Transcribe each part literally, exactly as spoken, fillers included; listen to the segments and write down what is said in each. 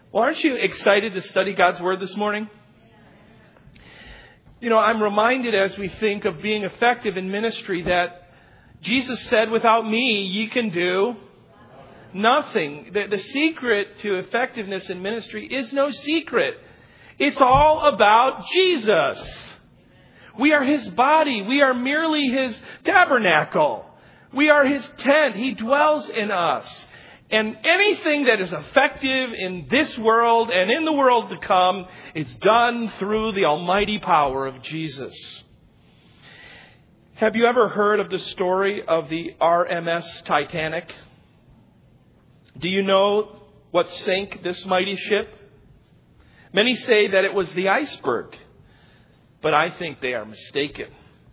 Well, aren't you excited to study God's Word this morning? You know, I'm reminded as we think of being effective in ministry that Jesus said, without me, ye can do nothing. The, the secret to effectiveness in ministry is no secret. It's all about Jesus. We are His body. We are merely His tabernacle. We are His tent. He dwells in us. And anything that is effective in this world and in the world to come is done through the almighty power of Jesus. Have you ever heard of the story of the R M S Titanic? Do you know what sank this mighty ship? Many say that it was the iceberg, but I think they are mistaken.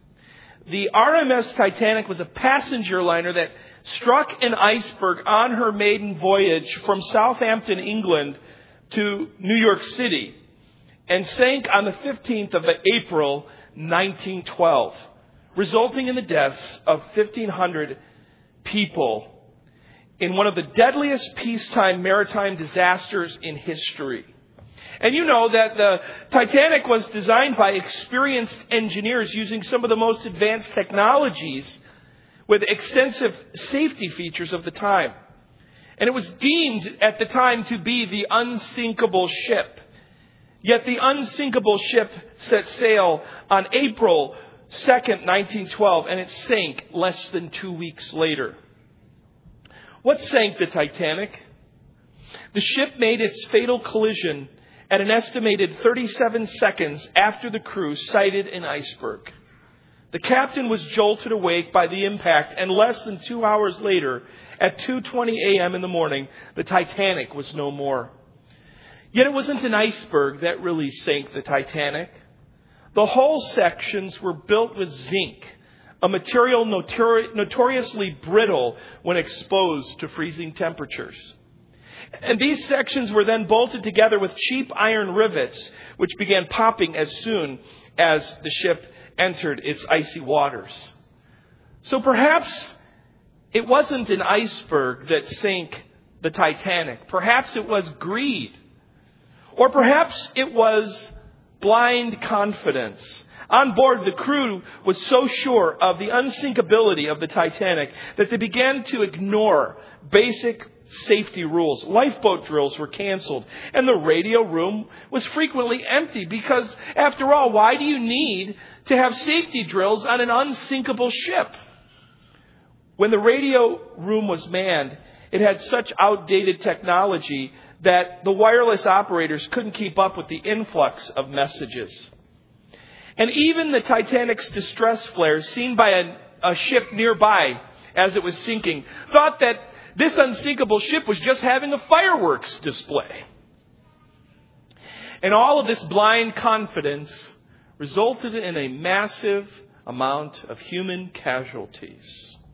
The R M S Titanic was a passenger liner that struck an iceberg on her maiden voyage from Southampton, England to New York City and sank on the fifteenth of April, nineteen twelve, resulting in the deaths of fifteen hundred people in one of the deadliest peacetime maritime disasters in history. And you know that the Titanic was designed by experienced engineers using some of the most advanced technologies with extensive safety features of the time. And it was deemed at the time to be the unsinkable ship. Yet the unsinkable ship set sail on April second, nineteen twelve, and it sank less than two weeks later. What sank the Titanic? The ship made its fatal collision at an estimated thirty-seven seconds after the crew sighted an iceberg. The captain was jolted awake by the impact, and less than two hours later, at two twenty a.m. in the morning, the Titanic was no more. Yet it wasn't an iceberg that really sank the Titanic. The hull sections were built with zinc, a material notori- notoriously brittle when exposed to freezing temperatures. And these sections were then bolted together with cheap iron rivets, which began popping as soon as the ship entered its icy waters. So perhaps it wasn't an iceberg that sank the Titanic. Perhaps it was greed. Or perhaps it was blind confidence. On board, the crew was so sure of the unsinkability of the Titanic that they began to ignore basic safety rules. Lifeboat drills were canceled, and the radio room was frequently empty because, after all, why do you need to have safety drills on an unsinkable ship? When the radio room was manned, it had such outdated technology that the wireless operators couldn't keep up with the influx of messages. And even the Titanic's distress flares, seen by a, a ship nearby as it was sinking, thought that this unsinkable ship was just having a fireworks display. And all of this blind confidence resulted in a massive amount of human casualties.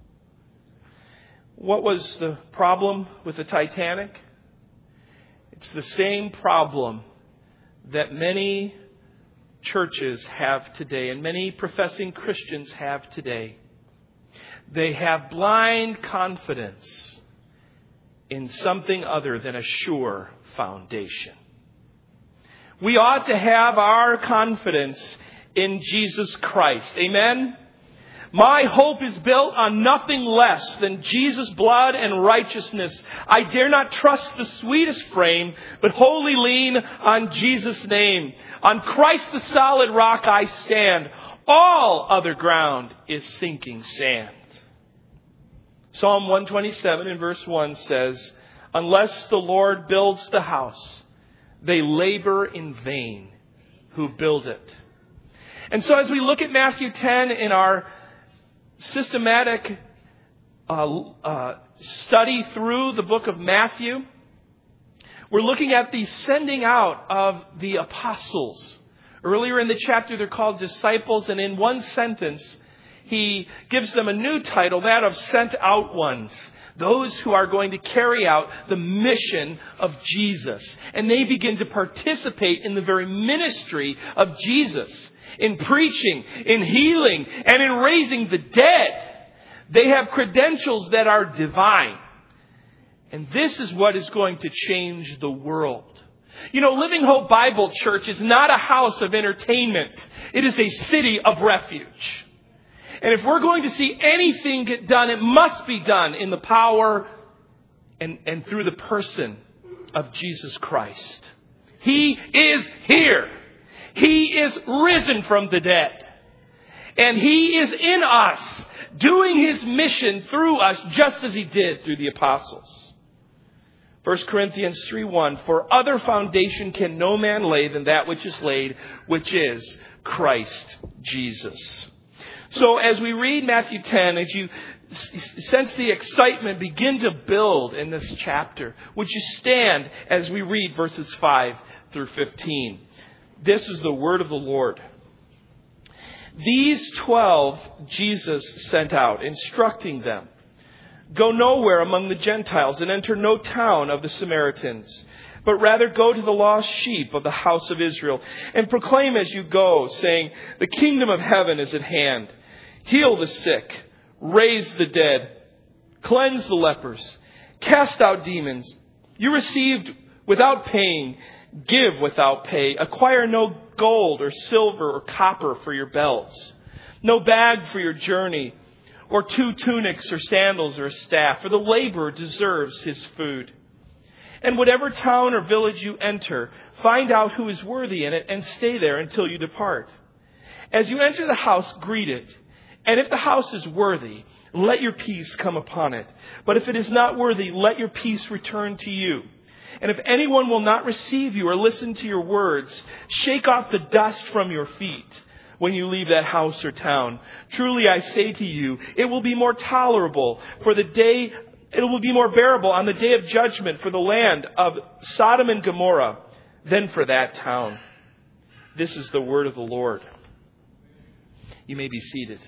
What was the problem with the Titanic? It's the same problem that many churches have today and many professing Christians have today. They have blind confidence in something other than a sure foundation. We ought to have our confidence in Jesus Christ. Amen? My hope is built on nothing less than Jesus' blood and righteousness. I dare not trust the sweetest frame, but wholly lean on Jesus' name. On Christ the solid rock I stand. All other ground is sinking sand. Psalm one twenty-seven in verse one says, unless the Lord builds the house, they labor in vain who build it. And so as we look at Matthew ten in our systematic uh, uh, study through the book of Matthew, we're looking at the sending out of the apostles. Earlier in the chapter, they're called disciples, and in one sentence, he gives them a new title, that of sent out ones. Those who are going to carry out the mission of Jesus. And they begin to participate in the very ministry of Jesus. In preaching, in healing, and in raising the dead. They have credentials that are divine. And this is what is going to change the world. You know, Living Hope Bible Church is not a house of entertainment. It is a city of refuge. And if we're going to see anything get done, it must be done in the power and, and through the person of Jesus Christ. He is here. He is risen from the dead. And He is in us, doing His mission through us, just as He did through the apostles. First Corinthians three one, for other foundation can no man lay than that which is laid, which is Christ Jesus. So as we read Matthew ten, as you sense the excitement begin to build in this chapter, would you stand as we read verses five through fifteen? This is the word of the Lord. These twelve Jesus sent out, instructing them, go nowhere among the Gentiles and enter no town of the Samaritans, but rather go to the lost sheep of the house of Israel and proclaim as you go, saying, the kingdom of heaven is at hand. Heal the sick, raise the dead, cleanse the lepers, cast out demons. You received without paying, give without pay. Acquire no gold or silver or copper for your belts, no bag for your journey, or two tunics or sandals or a staff, for the laborer deserves his food. And whatever town or village you enter, find out who is worthy in it and stay there until you depart. As you enter the house, greet it. And if the house is worthy, let your peace come upon it. But if it is not worthy, let your peace return to you. And if anyone will not receive you or listen to your words, shake off the dust from your feet when you leave that house or town. Truly I say to you, it will be more tolerable for the day, it will be more bearable on the day of judgment for the land of Sodom and Gomorrah than for that town. This is the word of the Lord. You may be seated.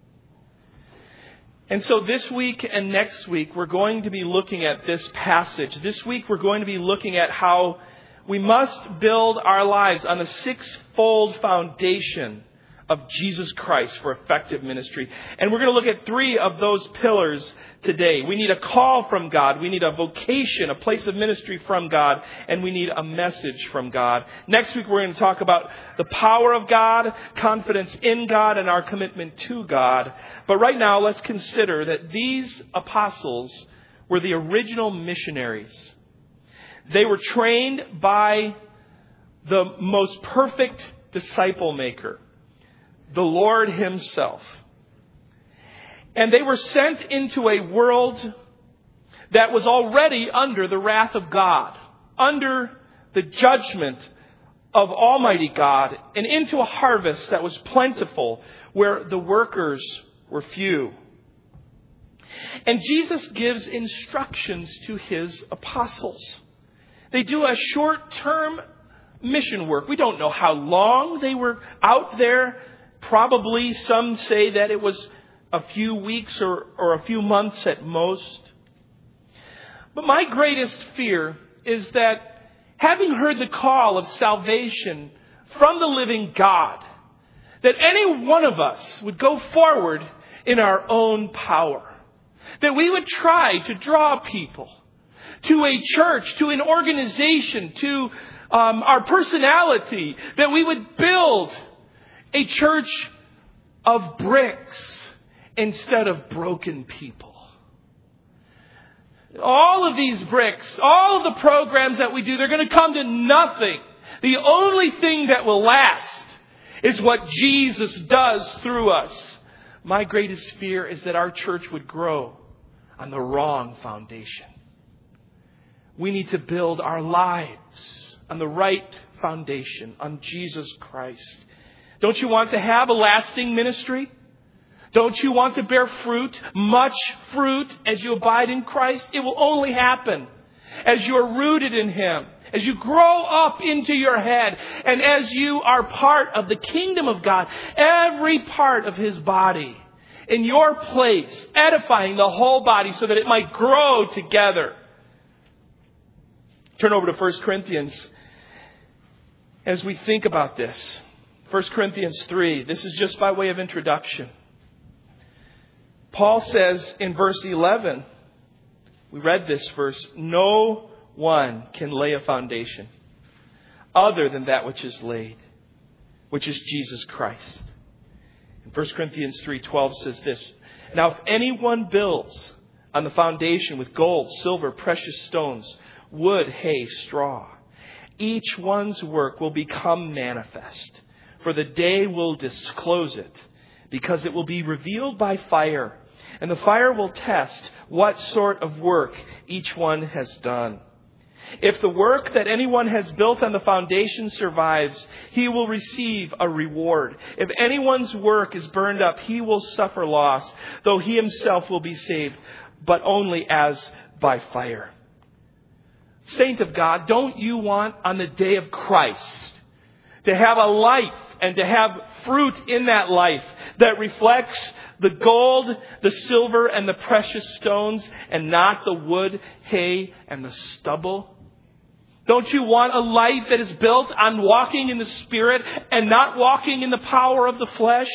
And so this week and next week, we're going to be looking at this passage. This week, we're going to be looking at how we must build our lives on a six-fold foundation of Jesus Christ for effective ministry. And we're going to look at three of those pillars today. We need a call from God. We need a vocation, a place of ministry from God. And we need a message from God. Next week, we're going to talk about the power of God, confidence in God, and our commitment to God. But right now, let's consider that these apostles were the original missionaries. They were trained by the most perfect disciple maker, the Lord Himself. And they were sent into a world that was already under the wrath of God, under the judgment of Almighty God, and into a harvest that was plentiful, where the workers were few. And Jesus gives instructions to His apostles. They do a short-term mission work. We don't know how long they were out there. Probably some say that it was a few weeks or, or a few months at most. But my greatest fear is that having heard the call of salvation from the living God, that any one of us would go forward in our own power. That we would try to draw people to a church, to an organization, to um, our personality. That we would build a church of bricks instead of broken people. All of these bricks, all of the programs that we do, they're going to come to nothing. The only thing that will last is what Jesus does through us. My greatest fear is that our church would grow on the wrong foundation. We need to build our lives on the right foundation, on Jesus Christ. Don't you want to have a lasting ministry? Don't you want to bear fruit, much fruit, as you abide in Christ? It will only happen as you are rooted in Him, as you grow up into your head, and as you are part of the kingdom of God, every part of His body in your place, edifying the whole body so that it might grow together. Turn over to First Corinthians as we think about this. First Corinthians three. This is just by way of introduction. Paul says in verse eleven, we read this verse, no one can lay a foundation other than that which is laid, which is Jesus Christ. And First Corinthians three twelve says this, now if anyone builds on the foundation with gold, silver, precious stones, wood, hay, straw, each one's work will become manifest, for the day will disclose it, because it will be revealed by fire, and the fire will test what sort of work each one has done. If the work that anyone has built on the foundation survives, he will receive a reward. If anyone's work is burned up, he will suffer loss, though he himself will be saved, but only as by fire. Saint of God, don't you want on the day of Christ to have a life and to have fruit in that life that reflects the gold, the silver, and the precious stones, and not the wood, hay, and the stubble? Don't you want a life that is built on walking in the Spirit and not walking in the power of the flesh?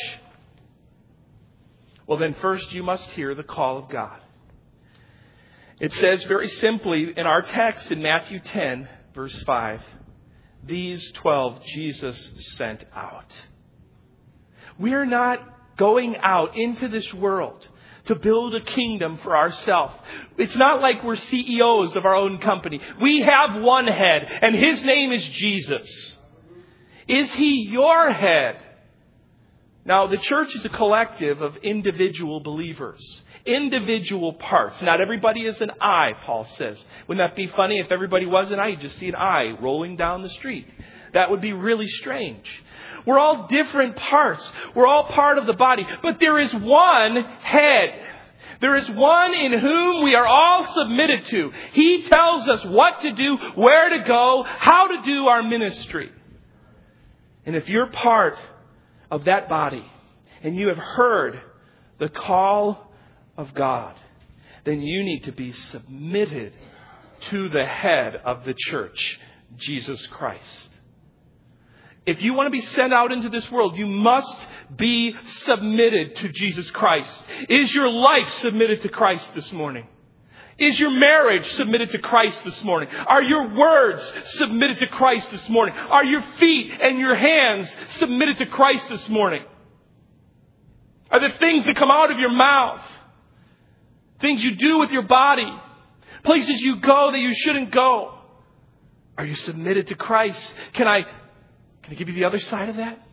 Well, then first you must hear the call of God. It says very simply in our text in Matthew ten, verse five, these twelve Jesus sent out. We are not going out into this world to build a kingdom for ourselves. It's not like we're C E Os of our own company. We have one head, and His name is Jesus. Is He your head? Now, the church is a collective of individual believers, individual parts. Not everybody is an eye, Paul says. Wouldn't that be funny if everybody was an eye? You'd just see an eye rolling down the street. That would be really strange. We're all different parts. We're all part of the body. But there is one head. There is one in whom we are all submitted to. He tells us what to do, where to go, how to do our ministry. And if you're part of that body and you have heard the call of God, then you need to be submitted to the head of the church, Jesus Christ. If you want to be sent out into this world, you must be submitted to Jesus Christ. Is your life submitted to Christ this morning? Is your marriage submitted to Christ this morning? Are your words submitted to Christ this morning? Are your feet and your hands submitted to Christ this morning? Are the things that come out of your mouth, things you do with your body, places you go that you shouldn't go, are you submitted to Christ? Can I Can I give you the other side of that?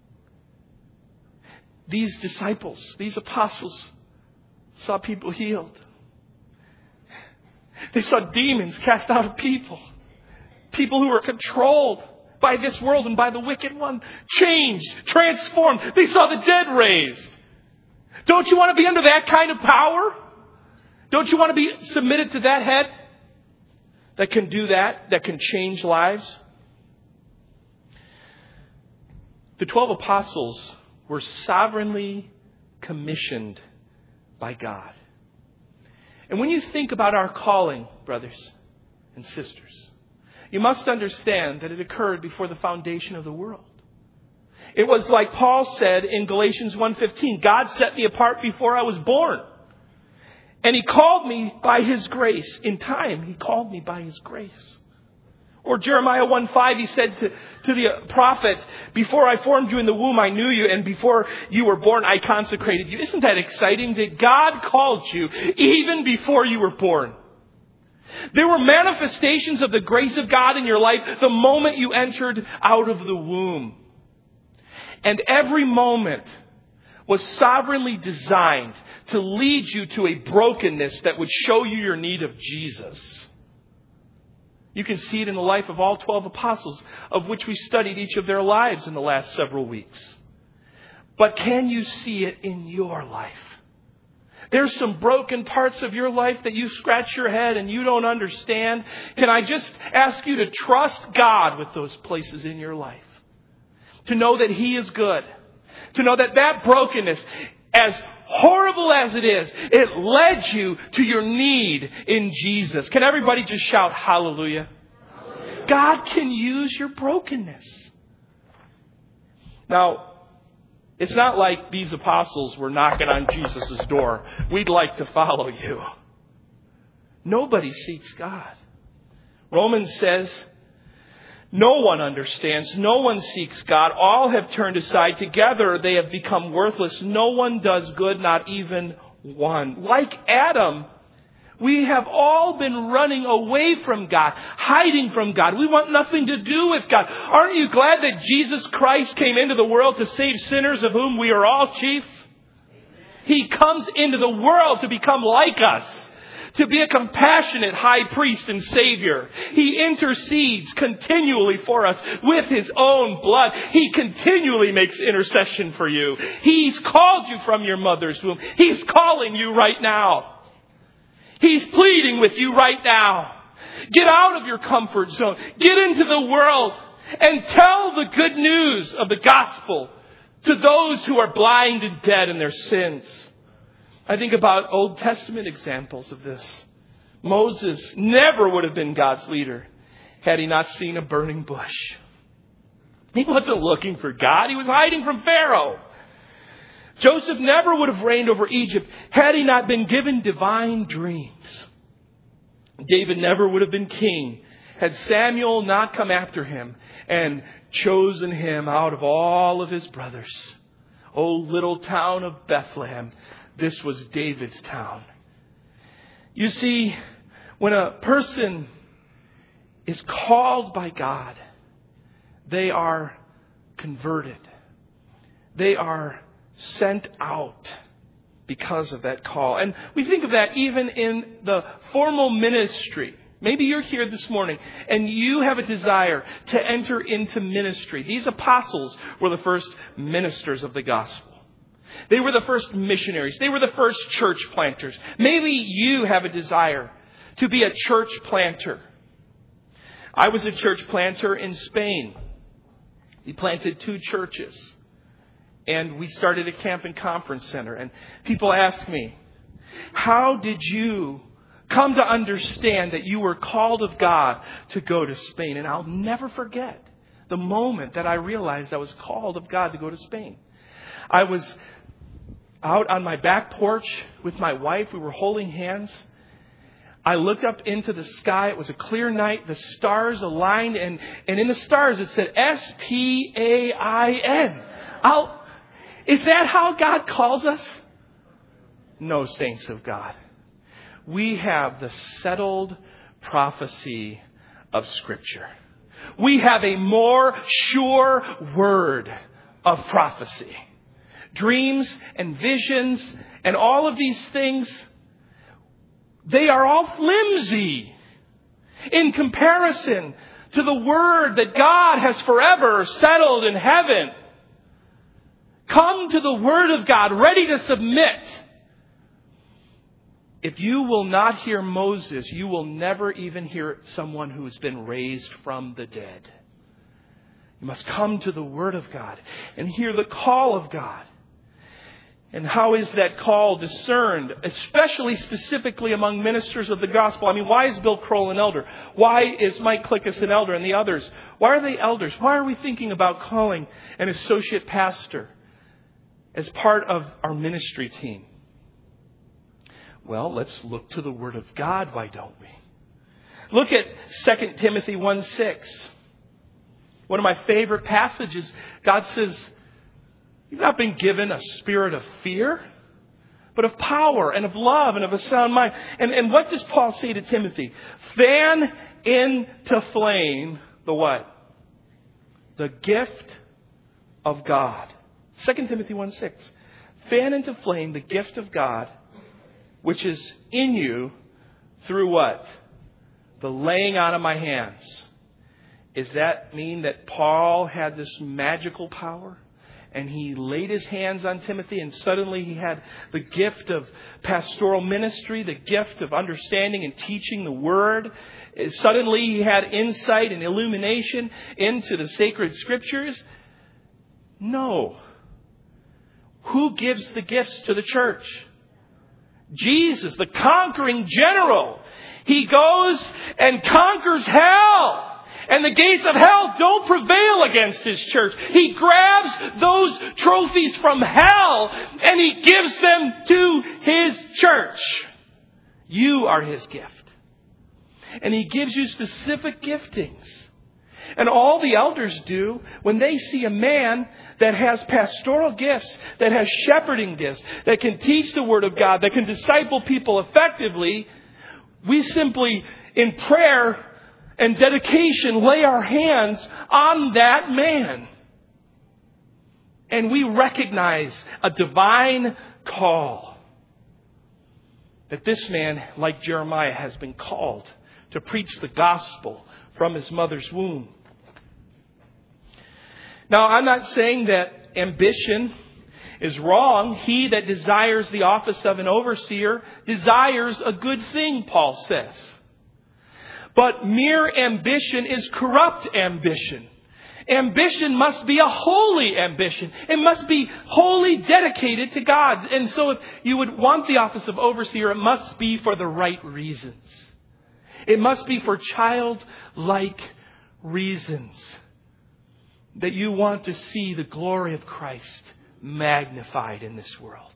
These disciples, these apostles saw people healed. They saw demons cast out of people. People who were controlled by this world and by the wicked one. Changed, transformed. They saw the dead raised. Don't you want to be under that kind of power? Don't you want to be submitted to that head that can do that, that can change lives? The twelve apostles were sovereignly commissioned by God. And when you think about our calling, brothers and sisters, you must understand that it occurred before the foundation of the world. It was like Paul said in Galatians one fifteen, God set me apart before I was born. And He called me by His grace. In time, He called me by His grace. Or Jeremiah one five, he said to, to the prophet, before I formed you in the womb, I knew you. And before you were born, I consecrated you. Isn't that exciting that God called you even before you were born? There were manifestations of the grace of God in your life the moment you entered out of the womb. And every moment was sovereignly designed to lead you to a brokenness that would show you your need of Jesus. You can see it in the life of all twelve apostles, of which we studied each of their lives in the last several weeks. But can you see it in your life? There's some broken parts of your life that you scratch your head and you don't understand. Can I just ask you to trust God with those places in your life? To know that He is good. To know that that brokenness, as horrible as it is, it led you to your need in Jesus. Can everybody just shout hallelujah? Hallelujah. God can use your brokenness. Now, it's not like these apostles were knocking on Jesus' door. We'd like to follow you. Nobody seeks God. Romans says, No one understands. No one seeks God. All have turned aside. Together they have become worthless. No one does good, not even one. Like Adam, we have all been running away from God, hiding from God. We want nothing to do with God. Aren't you glad that Jesus Christ came into the world to save sinners, of whom we are all chief? He comes into the world to become like us, to be a compassionate high priest and Savior. He intercedes continually for us with His own blood. He continually makes intercession for you. He's called you from your mother's womb. He's calling you right now. He's pleading with you right now. Get out of your comfort zone. Get into the world and tell the good news of the gospel to those who are blind and dead in their sins. I think about Old Testament examples of this. Moses never would have been God's leader had he not seen a burning bush. He wasn't looking for God. He was hiding from Pharaoh. Joseph never would have reigned over Egypt had he not been given divine dreams. David never would have been king had Samuel not come after him and chosen him out of all of his brothers. Oh, little town of Bethlehem, this was David's town. You see, when a person is called by God, they are converted. They are sent out because of that call. And we think of that even in the formal ministry. Maybe you're here this morning and you have a desire to enter into ministry. These apostles were the first ministers of the gospel. They were the first missionaries. They were the first church planters. Maybe you have a desire to be a church planter. I was a church planter in Spain. We planted two churches. And we started a camp and conference center. And people ask me, how did you come to understand that you were called of God to go to Spain? And I'll never forget the moment that I realized I was called of God to go to Spain. I was out on my back porch with my wife. We were holding hands. I looked up into the sky. It was a clear night. The stars aligned. And, and in the stars it said S P A I N. I'll... Is that how God calls us? No, saints of God. We have the settled prophecy of Scripture. We have a more sure word of prophecy. Dreams and visions and all of these things, they are all flimsy in comparison to the word that God has forever settled in heaven. Come to the Word of God, ready to submit. If you will not hear Moses, you will never even hear someone who's been raised from the dead. You must come to the Word of God and hear the call of God. And how is that call discerned, especially specifically among ministers of the gospel? I mean, why is Bill Kroll an elder? Why is Mike Klickus an elder and the others? Why are they elders? Why are we thinking about calling an associate pastor as part of our ministry team? Well, let's look to the Word of God, why don't we? Look at Second Timothy one six. One of my favorite passages. God says, you've not been given a spirit of fear, but of power and of love and of a sound mind. And, and what does Paul say to Timothy? Fan into flame the what? The gift of God. Second Timothy one six. Fan into flame the gift of God, which is in you through what? The laying on of my hands. Does that mean that Paul had this magical power? And he laid his hands on Timothy and suddenly he had the gift of pastoral ministry, the gift of understanding and teaching the Word. Suddenly he had insight and illumination into the sacred Scriptures. No. Who gives the gifts to the church? Jesus, the conquering general. He goes and conquers hell. And the gates of hell don't prevail against His church. He grabs those trophies from hell and He gives them to His church. You are His gift. And He gives you specific giftings. And all the elders do when they see a man that has pastoral gifts, that has shepherding gifts, that can teach the Word of God, that can disciple people effectively, we simply, in prayer and dedication, lay our hands on that man. And we recognize a divine call. That this man, like Jeremiah, has been called to preach the gospel from his mother's womb. Now, I'm not saying that ambition is wrong. He that desires the office of an overseer desires a good thing, Paul says. But mere ambition is corrupt ambition. Ambition must be a holy ambition. It must be wholly dedicated to God. And so if you would want the office of overseer, it must be for the right reasons. It must be for childlike reasons. That you want to see the glory of Christ magnified in this world.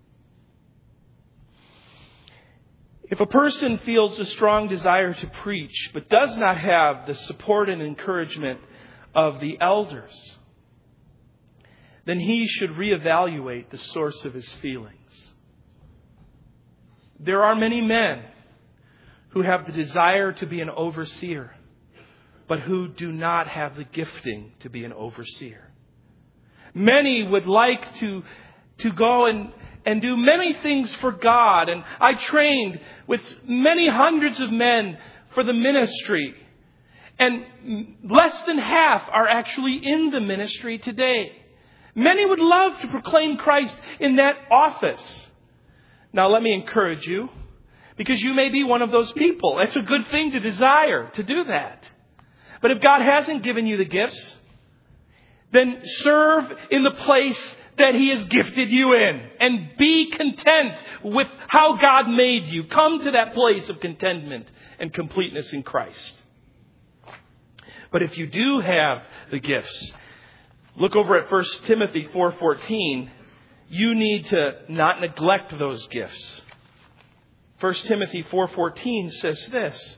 If a person feels a strong desire to preach, but does not have the support and encouragement of the elders, then he should reevaluate the source of his feelings. There are many men who have the desire to be an overseer, but who do not have the gifting to be an overseer. Many would like to, to go and, and do many things for God. And I trained with many hundreds of men for the ministry. And less than half are actually in the ministry today. Many would love to proclaim Christ in that office. Now let me encourage you, because you may be one of those people. It's a good thing to desire to do that. But if God hasn't given you the gifts, then serve in the place that He has gifted you in. And be content with how God made you. Come to that place of contentment and completeness in Christ. But if you do have the gifts, look over at First Timothy four fourteen. You need to not neglect those gifts. First Timothy four fourteen says this.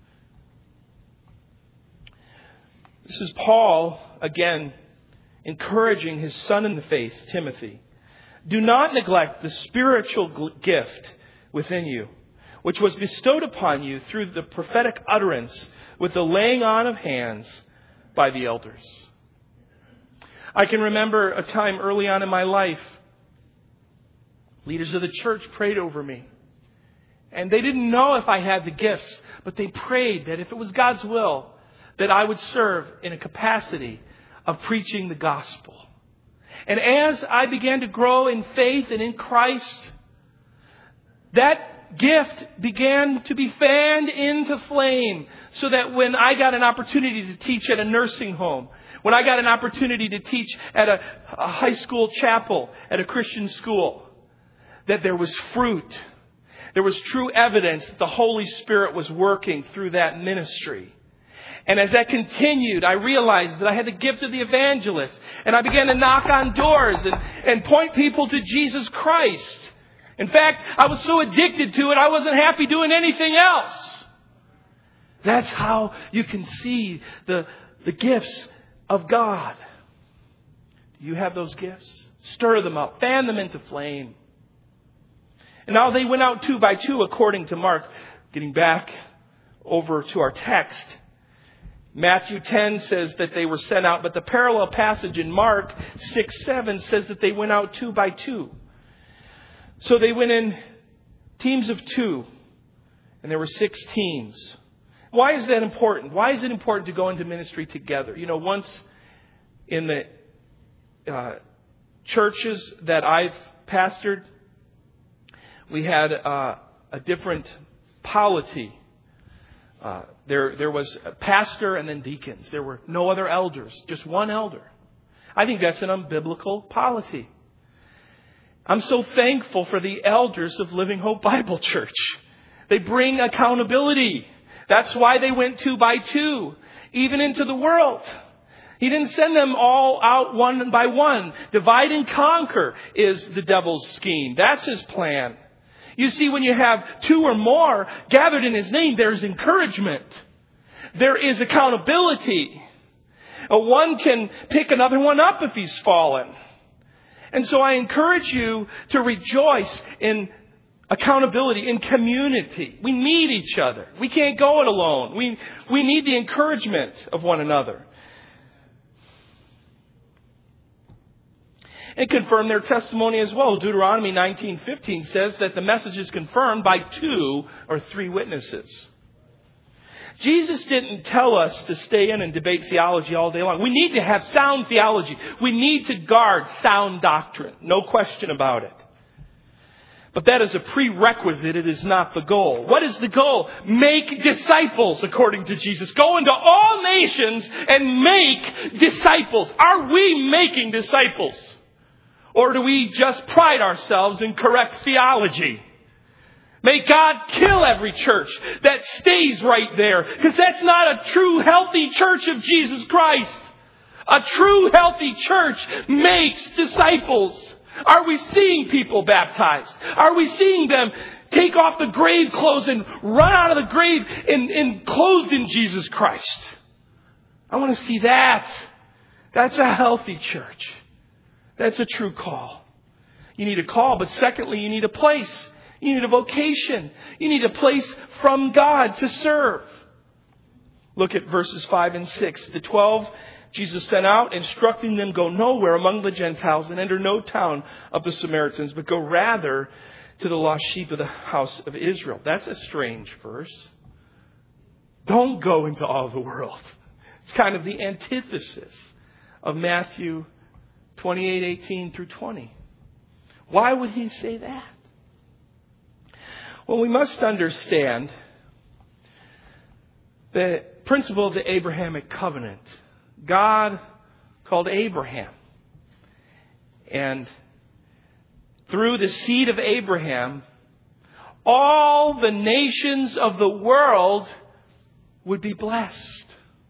This is Paul, again, encouraging his son in the faith, Timothy. Do not neglect the spiritual gift within you, which was bestowed upon you through the prophetic utterance with the laying on of hands by the elders. I can remember a time early on in my life, leaders of the church prayed over me. And they didn't know if I had the gifts, but they prayed that if it was God's will, that I would serve in a capacity of preaching the gospel. And as I began to grow in faith and in Christ, that gift began to be fanned into flame, so that when I got an opportunity to teach at a nursing home, when I got an opportunity to teach at a, a high school chapel, at a Christian school, that there was fruit. There was true evidence that the Holy Spirit was working through that ministry. And as that continued, I realized that I had the gift of the evangelist. And I began to knock on doors and, and point people to Jesus Christ. In fact, I was so addicted to it, I wasn't happy doing anything else. That's how you can see the, the gifts of God. Do you have those gifts? Stir them up. Fan them into flame. And now they went out two by two according to Mark. Getting back over to our text. Matthew ten says that they were sent out, but the parallel passage in Mark six seven says that they went out two by two. So they went in teams of two, and there were six teams. Why is that important? Why is it important to go into ministry together? You know, once in the uh, churches that I've pastored, we had uh, a different polity. Uh, there, there was a pastor and then deacons. There were no other elders, just one elder. I think that's an unbiblical polity. I'm so thankful for the elders of Living Hope Bible Church. They bring accountability. That's why they went two by two, even into the world. He didn't send them all out one by one. Divide and conquer is the devil's scheme. That's his plan. You see, when you have two or more gathered in His name, there's encouragement. There is accountability. Uh, one can pick another one up if he's fallen. And so I encourage you to rejoice in accountability, in community. We need each other. We can't go it alone. We, we need the encouragement of one another. And confirm their testimony as well. Deuteronomy nineteen fifteen says that the message is confirmed by two or three witnesses. Jesus didn't tell us to stay in and debate theology all day long. We need to have sound theology. We need to guard sound doctrine. No question about it. But that is a prerequisite. It is not the goal. What is the goal? Make disciples, according to Jesus. Go into all nations and make disciples. Are we making disciples? Or do we just pride ourselves in correct theology? May God kill every church that stays right there. Because that's not a true healthy church of Jesus Christ. A true healthy church makes disciples. Are we seeing people baptized? Are we seeing them take off the grave clothes and run out of the grave in, in clothed in Jesus Christ? I want to see that. That's a healthy church. That's a true call. You need a call, but secondly, you need a place. You need a vocation. You need a place from God to serve. Look at verses five and six. The twelve Jesus sent out, instructing them, go nowhere among the Gentiles and enter no town of the Samaritans, but go rather to the lost sheep of the house of Israel. That's a strange verse. Don't go into all the world. It's kind of the antithesis of Matthew twenty-eight, eighteen through twenty. Why would he say that? Well, we must understand the principle of the Abrahamic covenant. God called Abraham. And through the seed of Abraham, all the nations of the world would be blessed.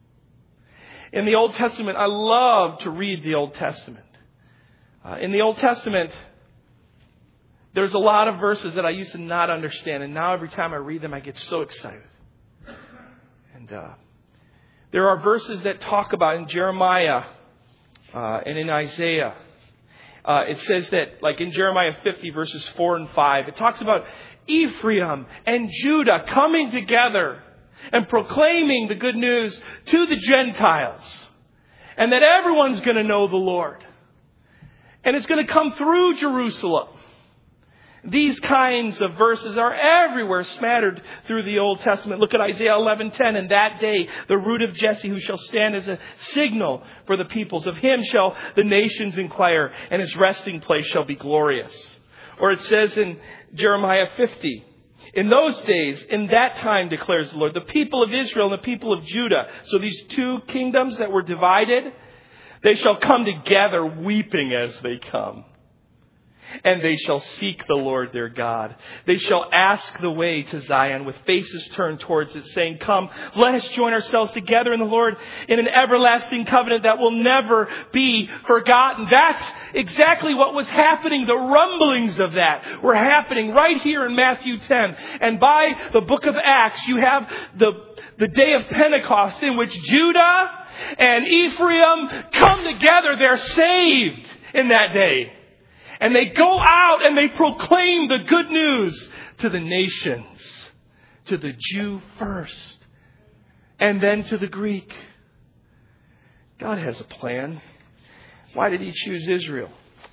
In the Old Testament, I love to read the Old Testament. Uh, in the Old Testament, there's a lot of verses that I used to not understand. And now every time I read them, I get so excited. And uh, there are verses that talk about in Jeremiah uh, and in Isaiah. Uh, it says that, like in Jeremiah fifty, verses four and five, it talks about Ephraim and Judah coming together and proclaiming the good news to the Gentiles. And that everyone's going to know the Lord. And it's going to come through Jerusalem. These kinds of verses are everywhere smattered through the Old Testament. Look at Isaiah eleven ten. In that day, the root of Jesse, who shall stand as a signal for the peoples. Of him shall the nations inquire, and his resting place shall be glorious. Or it says in Jeremiah fifty, in those days, in that time, declares the Lord, the people of Israel and the people of Judah. So these two kingdoms that were divided, they shall come together weeping as they come. And they shall seek the Lord their God. They shall ask the way to Zion with faces turned towards it, saying, come, let us join ourselves together in the Lord in an everlasting covenant that will never be forgotten. That's exactly what was happening. The rumblings of that were happening right here in Matthew ten. And by the book of Acts, you have the, the day of Pentecost in which Judah and Ephraim come together. They're saved in that day. And they go out and they proclaim the good news to the nations. To the Jew first. And then to the Greek. God has a plan. Why did he choose Israel?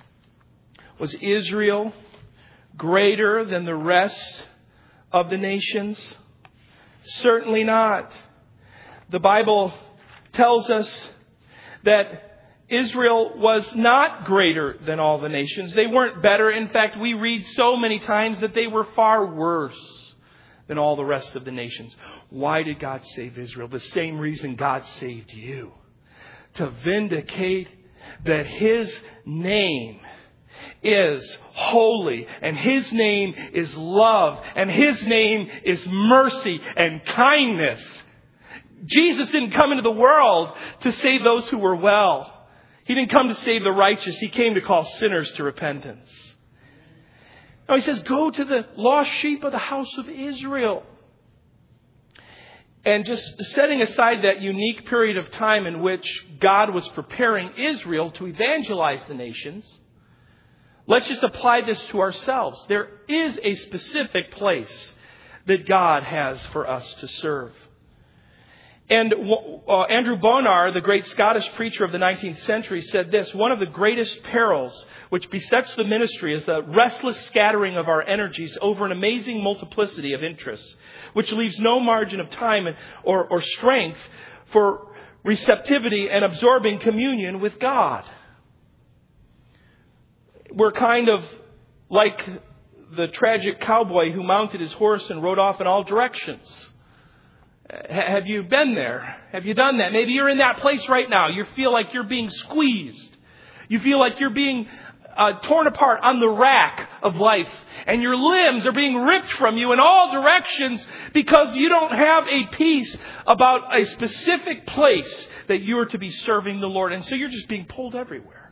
Was Israel greater than the rest of the nations? Certainly not. The Bible tells us that Israel was not greater than all the nations. They weren't better. In fact, we read so many times that they were far worse than all the rest of the nations. Why did God save Israel? The same reason God saved you. To vindicate that His name is holy and His name is love and His name is mercy and kindness. Jesus didn't come into the world to save those who were well. He didn't come to save the righteous. He came to call sinners to repentance. Now he says, go to the lost sheep of the house of Israel. And just setting aside that unique period of time in which God was preparing Israel to evangelize the nations, let's just apply this to ourselves. There is a specific place that God has for us to serve. And uh, Andrew Bonar, the great Scottish preacher of the nineteenth century, said this: one of the greatest perils which besets the ministry is the restless scattering of our energies over an amazing multiplicity of interests, which leaves no margin of time or, or strength for receptivity and absorbing communion with God. We're kind of like the tragic cowboy who mounted his horse and rode off in all directions. Have you been there? Have you done that? Maybe you're in that place right now. You feel like you're being squeezed. You feel like you're being uh, torn apart on the rack of life. And your limbs are being ripped from you in all directions because you don't have a peace about a specific place that you are to be serving the Lord. And so you're just being pulled everywhere.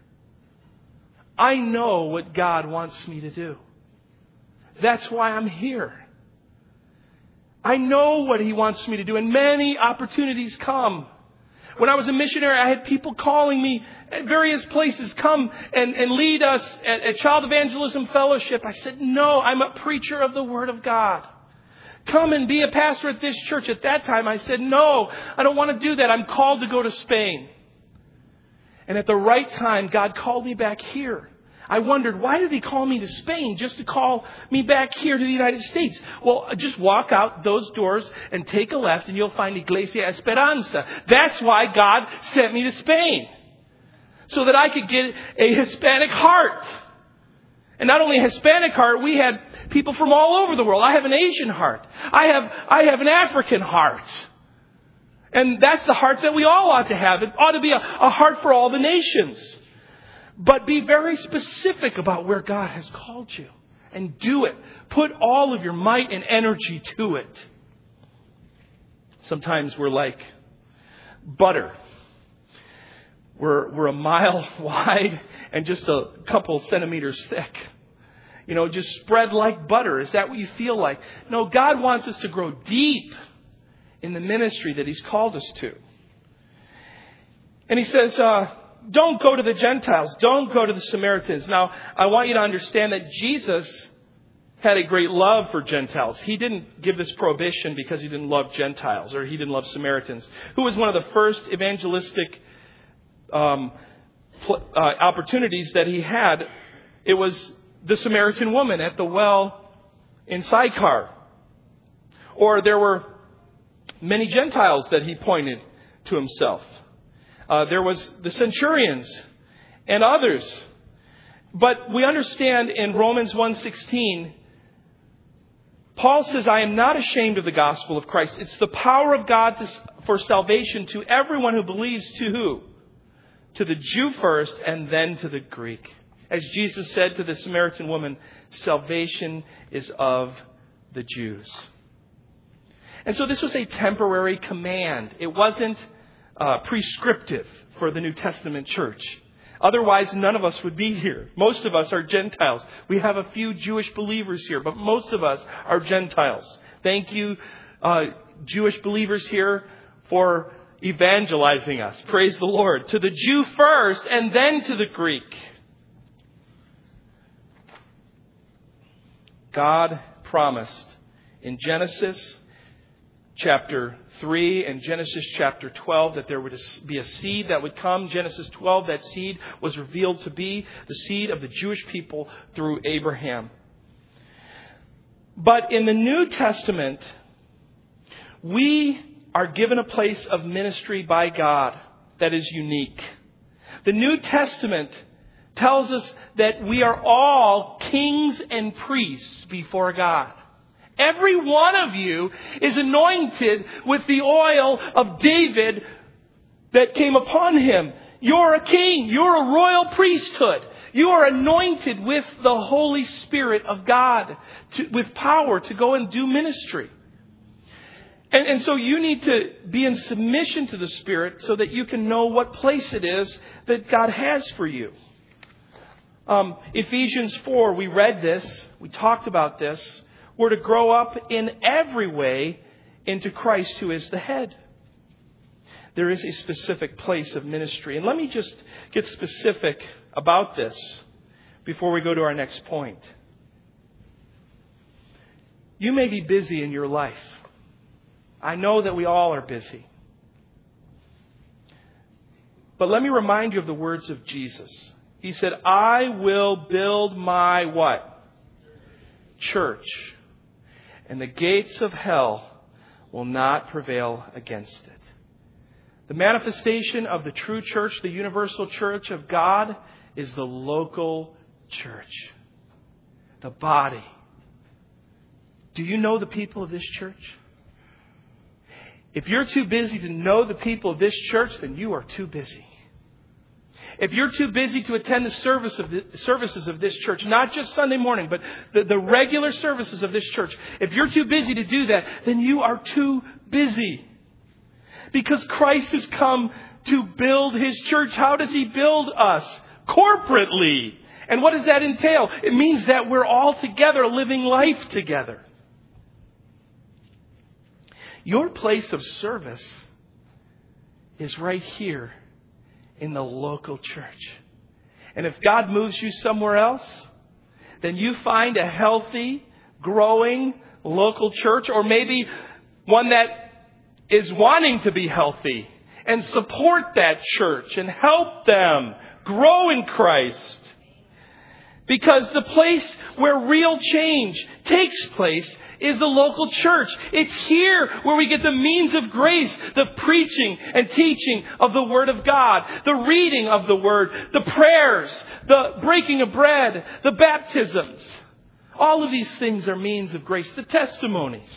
I know what God wants me to do. That's why I'm here. I know what He wants me to do, and many opportunities come. When I was a missionary, I had people calling me at various places, come and, and lead us at, at Child Evangelism Fellowship. I said, no, I'm a preacher of the Word of God. Come and be a pastor at this church. At that time, I said, no, I don't want to do that. I'm called to go to Spain. And at the right time, God called me back here. I wondered, why did He call me to Spain just to call me back here to the United States? Well, just walk out those doors and take a left and you'll find Iglesia Esperanza. That's why God sent me to Spain. So that I could get a Hispanic heart. And not only a Hispanic heart, we had people from all over the world. I have an Asian heart. I have, I have an African heart. And that's the heart that we all ought to have. It ought to be a, a heart for all the nations. But be very specific about where God has called you. And do it. Put all of your might and energy to it. Sometimes we're like butter. We're, we're a mile wide and just a couple centimeters thick. You know, just spread like butter. Is that what you feel like? No, God wants us to grow deep in the ministry that He's called us to. And He says, uh, don't go to the Gentiles. Don't go to the Samaritans. Now, I want you to understand that Jesus had a great love for Gentiles. He didn't give this prohibition because He didn't love Gentiles or He didn't love Samaritans. Who was one of the first evangelistic um, uh, opportunities that He had? It was the Samaritan woman at the well in Sychar. Or there were many Gentiles that He pointed to Himself. Uh, there was the centurions and others. But we understand in Romans one sixteen, Paul says, I am not ashamed of the gospel of Christ. It's the power of God to, for salvation to everyone who believes. To who? To the Jew first and then to the Greek. As Jesus said to the Samaritan woman, salvation is of the Jews. And so this was a temporary command. It wasn't Uh, prescriptive for the New Testament church. Otherwise, none of us would be here. Most of us are Gentiles. We have a few Jewish believers here, but most of us are Gentiles. Thank you, uh, Jewish believers here, for evangelizing us. Praise the Lord. To the Jew first and then to the Greek. God promised in Genesis chapter three and Genesis chapter twelve that there would be a seed that would come. Genesis twelve, that seed was revealed to be the seed of the Jewish people through Abraham. But in the New Testament, we are given a place of ministry by God that is unique. The New Testament tells us that we are all kings and priests before God. Every one of you is anointed with the oil of David that came upon him. You're a king. You're a royal priesthood. You are anointed with the Holy Spirit of God, to, with power to go and do ministry. And, and so you need to be in submission to the Spirit so that you can know what place it is that God has for you. Um, Ephesians four, we read this. We talked about this. We're to grow up in every way into Christ, who is the head. There is a specific place of ministry. And let me just get specific about this before we go to our next point. You may be busy in your life. I know that we all are busy. But let me remind you of the words of Jesus. He said, I will build my what? Church. And the gates of hell will not prevail against it. The manifestation of the true church, the universal church of God, is the local church. The body. Do you know the people of this church? If you're too busy to know the people of this church, then you are too busy. If you're too busy to attend the service of the services of this church, not just Sunday morning, but the, the regular services of this church, if you're too busy to do that, then you are too busy. Because Christ has come to build His church. How does He build us? Corporately. And what does that entail? It means that we're all together, living life together. Your place of service is right here in the local church. And if God moves you somewhere else, then you find a healthy, growing local church, or maybe one that is wanting to be healthy, and support that church and help them grow in Christ. Because the place where real change takes place is the local church. It's here where we get the means of grace, the preaching and teaching of the Word of God, the reading of the Word, the prayers, the breaking of bread, the baptisms. All of these things are means of grace, the testimonies.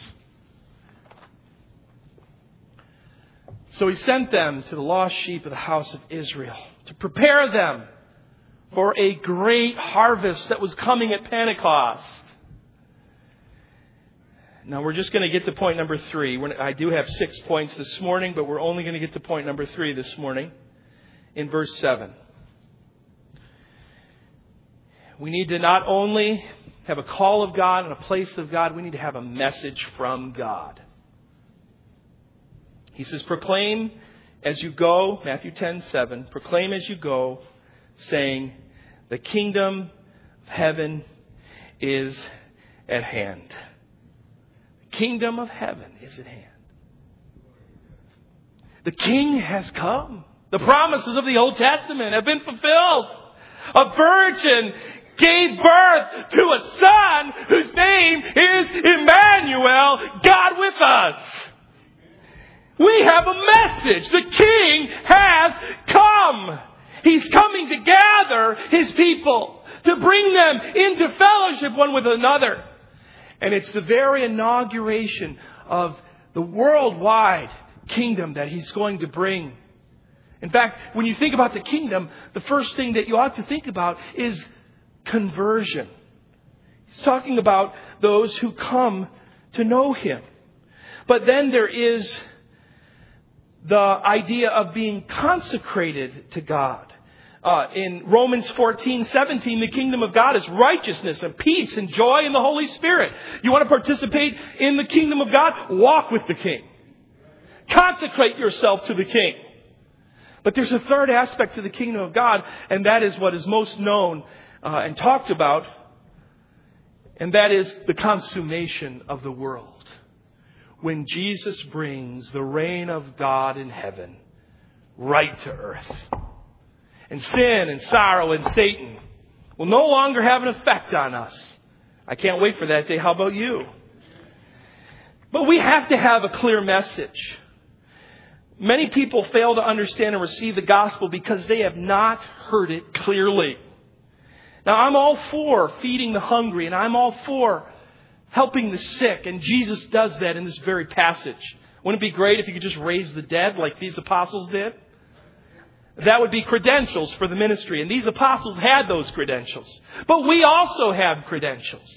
So He sent them to the lost sheep of the house of Israel to prepare them for a great harvest that was coming at Pentecost. Now we're just going to get to point number three. We're, I do have six points this morning, but we're only going to get to point number three this morning in verse seven. We need to not only have a call of God and a place of God, we need to have a message from God. He says, proclaim as you go, Matthew ten seven, proclaim as you go, saying, the kingdom of heaven is at hand. The kingdom of heaven is at hand. The King has come. The promises of the Old Testament have been fulfilled. A virgin gave birth to a son whose name is Emmanuel, God with us. We have a message. The King has come. He's coming to gather His people, to bring them into fellowship one with another. And it's the very inauguration of the worldwide kingdom that He's going to bring. In fact, when you think about the kingdom, the first thing that you ought to think about is conversion. He's talking about those who come to know Him. But then there is the idea of being consecrated to God. Uh, in Romans fourteen seventeen, the kingdom of God is righteousness and peace and joy in the Holy Spirit. You want to participate in the kingdom of God? Walk with the King. Consecrate yourself to the King. But there's a third aspect to the kingdom of God, and that is what is most known uh, and talked about, and that is the consummation of the world. When Jesus brings the reign of God in heaven right to earth. And sin and sorrow and Satan will no longer have an effect on us. I can't wait for that day. How about you? But we have to have a clear message. Many people fail to understand and receive the gospel because they have not heard it clearly. Now, I'm all for feeding the hungry, and I'm all for helping the sick, and Jesus does that in this very passage. Wouldn't it be great if you could just raise the dead like these apostles did? That would be credentials for the ministry, and these apostles had those credentials. But we also have credentials.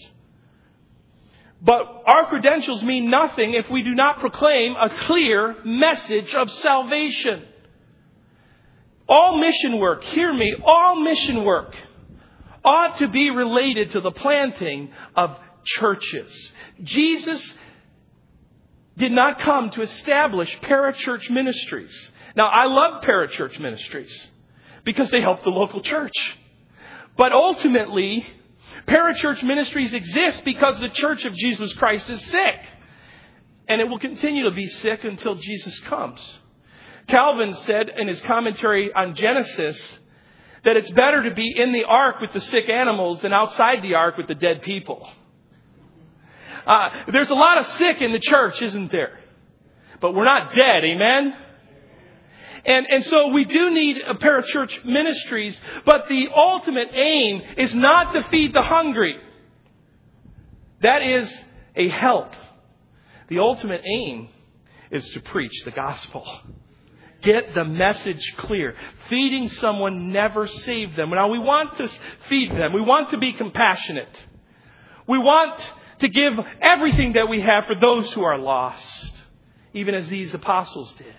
But our credentials mean nothing if we do not proclaim a clear message of salvation. All mission work, hear me, all mission work ought to be related to the planting of churches. Jesus did not come to establish parachurch ministries. Now, I love parachurch ministries because they help the local church. But ultimately, parachurch ministries exist because the Church of Jesus Christ is sick. And it will continue to be sick until Jesus comes. Calvin said in his commentary on Genesis that it's better to be in the ark with the sick animals than outside the ark with the dead people. Uh, there's a lot of sick in the church, isn't there? But we're not dead, amen? And, and so we do need a parachurch ministries, but the ultimate aim is not to feed the hungry. That is a help. The ultimate aim is to preach the gospel. Get the message clear. Feeding someone never saved them. Now, we want to feed them. We want to be compassionate. We want to give everything that we have for those who are lost, even as these apostles did.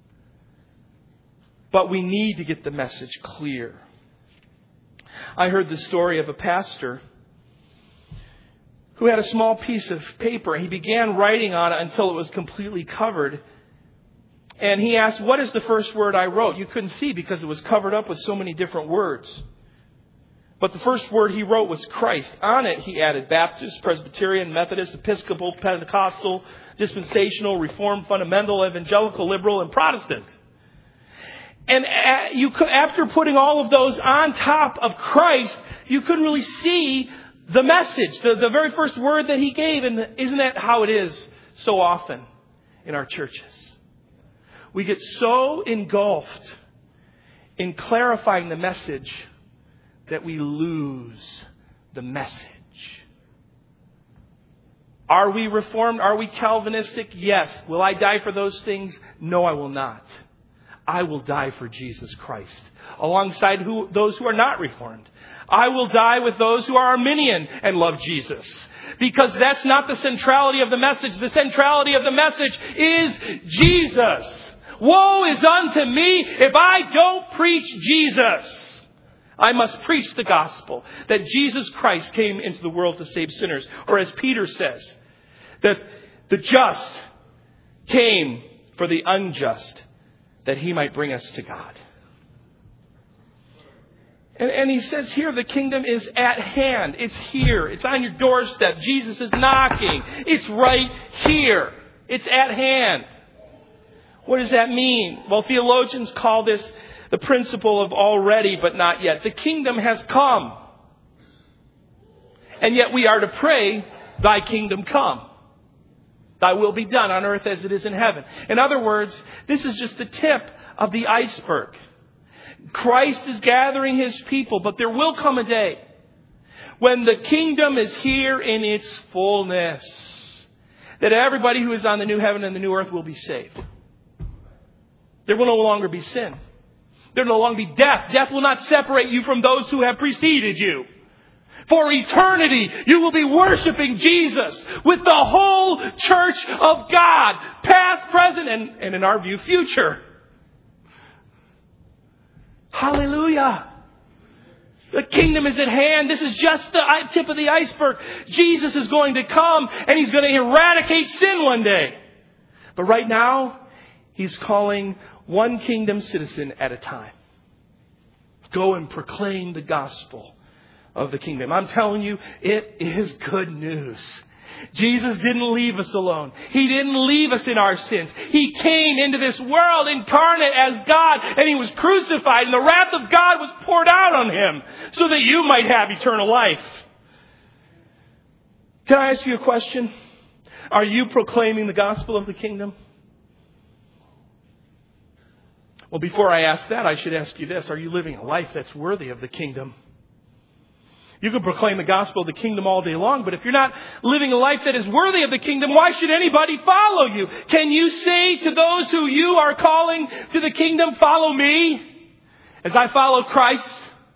But we need to get the message clear. I heard the story of a pastor who had a small piece of paper. He began writing on it until it was completely covered. And he asked, what is the first word I wrote? You couldn't see because it was covered up with so many different words. But the first word he wrote was Christ. On it, he added Baptist, Presbyterian, Methodist, Episcopal, Pentecostal, Dispensational, Reformed, Fundamental, Evangelical, Liberal, and Protestant. And you could, after putting all of those on top of Christ, you couldn't really see the message, the, the very first word that he gave. And isn't that how it is so often in our churches? We get so engulfed in clarifying the message that we lose the message. Are we Reformed? Are we Calvinistic? Yes. Will I die for those things? No, I will not. I will die for Jesus Christ, alongside who, those who are not Reformed. I will die with those who are Arminian and love Jesus. Because that's not the centrality of the message. The centrality of the message is Jesus. Woe is unto me if I don't preach Jesus. I must preach the gospel that Jesus Christ came into the world to save sinners. Or as Peter says, that the just came for the unjust, that he might bring us to God. And, and he says here, the kingdom is at hand. It's here. It's on your doorstep. Jesus is knocking. It's right here. It's at hand. What does that mean? Well, theologians call this the principle of already but not yet. The kingdom has come. And yet we are to pray, thy kingdom come. Thy will be done on earth as it is in heaven. In other words, this is just the tip of the iceberg. Christ is gathering his people, but there will come a day when the kingdom is here in its fullness, that everybody who is on the new heaven and the new earth will be saved. There will no longer be sin. There will no longer be death. Death will not separate you from those who have preceded you. For eternity, you will be worshiping Jesus with the whole church of God, past, present, and, and in our view, future. Hallelujah. The kingdom is at hand. This is just the tip of the iceberg. Jesus is going to come and he's going to eradicate sin one day. But right now, he's calling one kingdom citizen at a time. Go and proclaim the gospel of the kingdom. I'm telling you, it is good news. Jesus didn't leave us alone. He didn't leave us in our sins. He came into this world incarnate as God, and he was crucified, and the wrath of God was poured out on him so that you might have eternal life. Can I ask you a question? Are you proclaiming the gospel of the kingdom? Well, before I ask that, I should ask you this. Are you living a life that's worthy of the kingdom? You can proclaim the gospel of the kingdom all day long, but if you're not living a life that is worthy of the kingdom, why should anybody follow you? Can you say to those who you are calling to the kingdom, follow me as I follow Christ?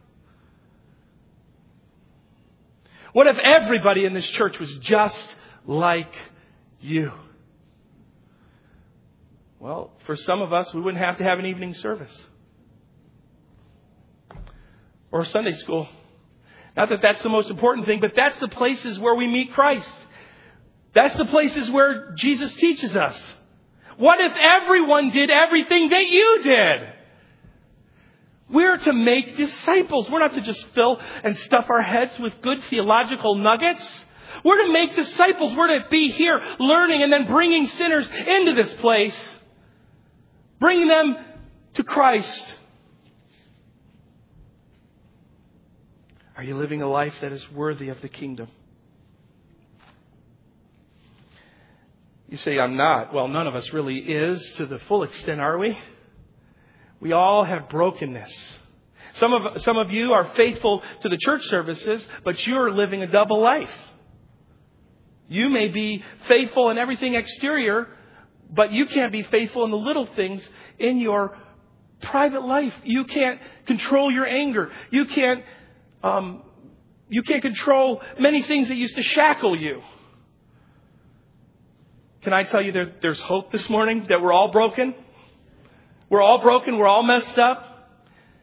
What if everybody in this church was just like you? Well, for some of us, we wouldn't have to have an evening service or Sunday school. Not that that's the most important thing, but that's the places where we meet Christ. That's the places where Jesus teaches us. What if everyone did everything that you did? We're to make disciples. We're not to just fill and stuff our heads with good theological nuggets. We're to make disciples. We're to be here learning and then bringing sinners into this place. Bringing them to Christ. Are you living a life that is worthy of the kingdom? You say, I'm not. Well, none of us really is to the full extent, are we? We all have brokenness. Some of, some of you are faithful to the church services, but you're living a double life. You may be faithful in everything exterior, but you can't be faithful in the little things in your private life. You can't control your anger. You can't, um, you can't control many things that used to shackle you. Can I tell you there, there's hope this morning that we're all broken? We're all broken. We're all messed up.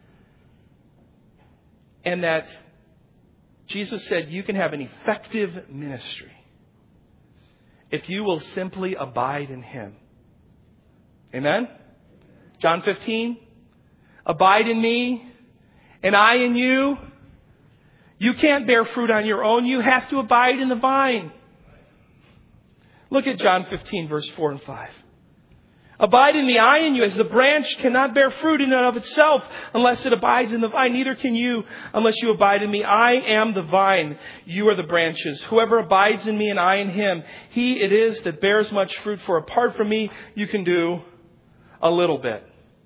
And that Jesus said you can have an effective ministry if you will simply abide in Him. Amen? John fifteen. Abide in me and I in you. You can't bear fruit on your own. You have to abide in the vine. Look at John fifteen, verse four and five. Abide in me, I in you, as the branch cannot bear fruit in and of itself unless it abides in the vine. Neither can you unless you abide in me. I am the vine. You are the branches. Whoever abides in me and I in him, he it is that bears much fruit. For apart from me, you can do a little bit.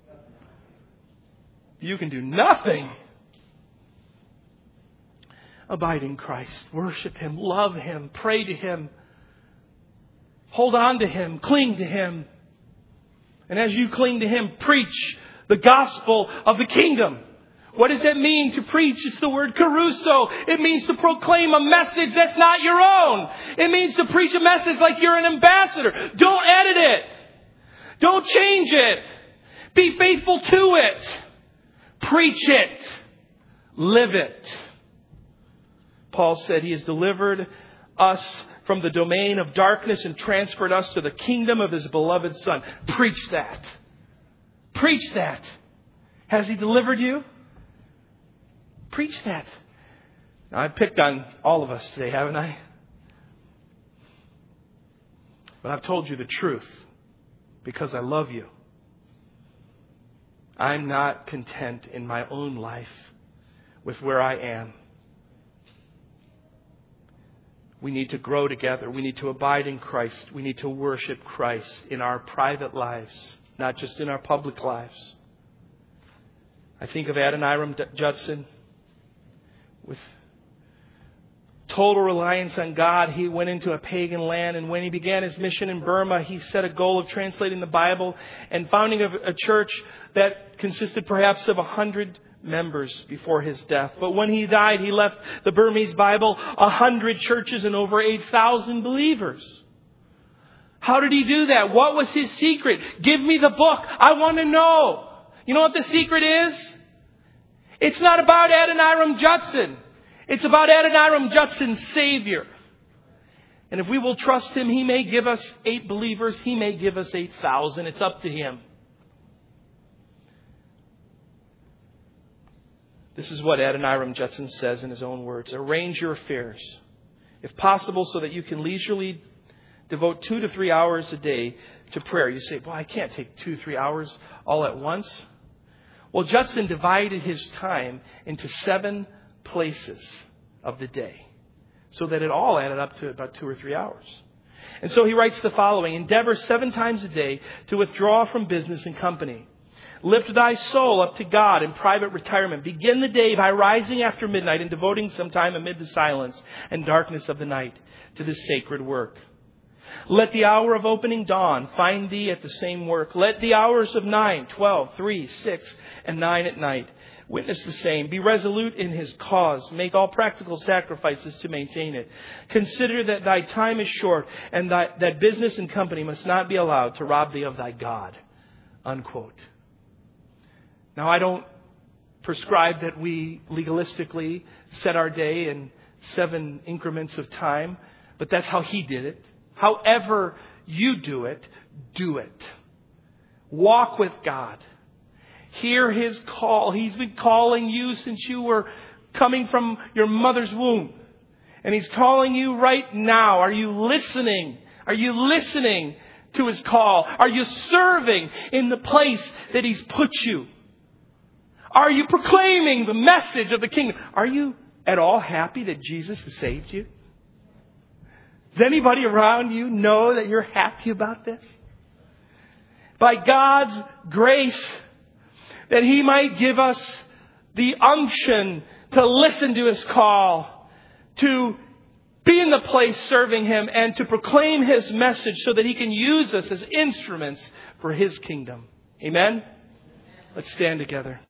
You can do nothing. Abide in Christ. Worship Him. Love Him. Pray to Him. Hold on to Him. Cling to Him. And as you cling to Him, preach the gospel of the kingdom. What does that mean to preach? It's the word caruso. It means to proclaim a message that's not your own. It means to preach a message like you're an ambassador. Don't edit it. Don't change it. Be faithful to it. Preach it. Live it. Paul said He has delivered us from the domain of darkness and transferred us to the kingdom of His beloved Son. Preach that. Preach that. Has He delivered you? Preach that. Now, I've picked on all of us today, haven't I? But I've told you the truth because I love you. I'm not content in my own life with where I am. We need to grow together. We need to abide in Christ. We need to worship Christ in our private lives, not just in our public lives. I think of Adoniram Judson. With total reliance on God, he went into a pagan land. And when he began his mission in Burma, he set a goal of translating the Bible and founding a church that consisted perhaps of a hundred members before his death. But when he died, he left the Burmese Bible a hundred churches and over eight thousand believers. How did he do that? What was his secret? Give me the book. I want to know. You know what the secret is? It's not about Adoniram Judson. It's about Adoniram Judson's Savior. And if we will trust Him, He may give us eight believers. He may give us eight thousand. It's up to Him. This is what Adoniram Judson says in his own words. Arrange your affairs, if possible, so that you can leisurely devote two to three hours a day to prayer. You say, well, I can't take two, three hours all at once. Well, Judson divided his time into seven places of the day so that it all added up to about two or three hours. And so he writes the following. Endeavor seven times a day to withdraw from business and company. Lift thy soul up to God in private retirement. Begin the day by rising after midnight and devoting some time amid the silence and darkness of the night to this sacred work. Let the hour of opening dawn find thee at the same work. Let the hours of nine, twelve, three, six, and nine at night witness the same. Be resolute in His cause. Make all practical sacrifices to maintain it. Consider that thy time is short and that, that business and company must not be allowed to rob thee of thy God. Unquote. Now, I don't prescribe that we legalistically set our day in seven increments of time, but that's how he did it. However you do it, do it. Walk with God. Hear His call. He's been calling you since you were coming from your mother's womb. And He's calling you right now. Are you listening? Are you listening to His call? Are you serving in the place that He's put you? Are you proclaiming the message of the kingdom? Are you at all happy that Jesus has saved you? Does anybody around you know that you're happy about this? By God's grace, that He might give us the unction to listen to His call, to be in the place serving Him, and to proclaim His message so that He can use us as instruments for His kingdom. Amen? Let's stand together.